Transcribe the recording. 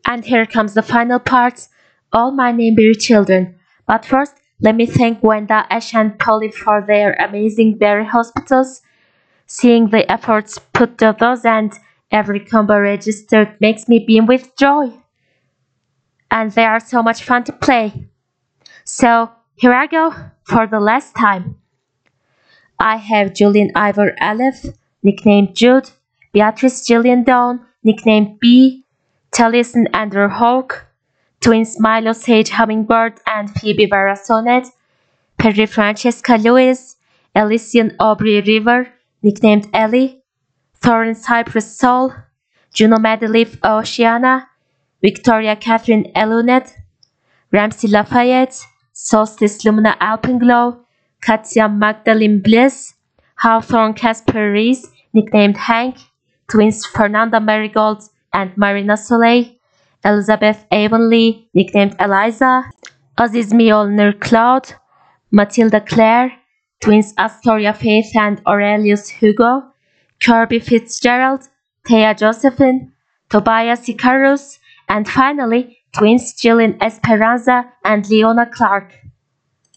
And here comes the final part. All my neighbor children. But first, let me thank Wenda, Ash, and Polly for their amazing berry hospitals. Seeing the efforts put to those and every combo registered makes me beam with joy. And they are so much fun to play. So, here I go for the last time. I have Julian Ivor Aleph, nicknamed Jude, Beatrice Gillian Dawn, nicknamed B, Taliesin Andrew Hawk, twins Milo Sage Hummingbird and Phoebe Vera Sonnet, Perry Francesca Lewis, Elysian Aubrey River, nicknamed Ellie, Thorin Cypress Soul, Juno Madeleine Oceana, Victoria Catherine Elunet, Ramsey Lafayette, Solstice Lumina Alpenglow, Katya Magdalene Bliss, Hawthorne Casper Reese, nicknamed Hank, twins Fernanda Marigold and Marina Soleil, Elizabeth Avonlea, nicknamed Eliza, Aziz Mjolnir Cloud, Matilda Clare, twins Astoria Faith and Aurelius Hugo, Kirby Fitzgerald, Thea Josephine, Tobias Icarus, and finally twins Jillian Esperanza and Leona Clark.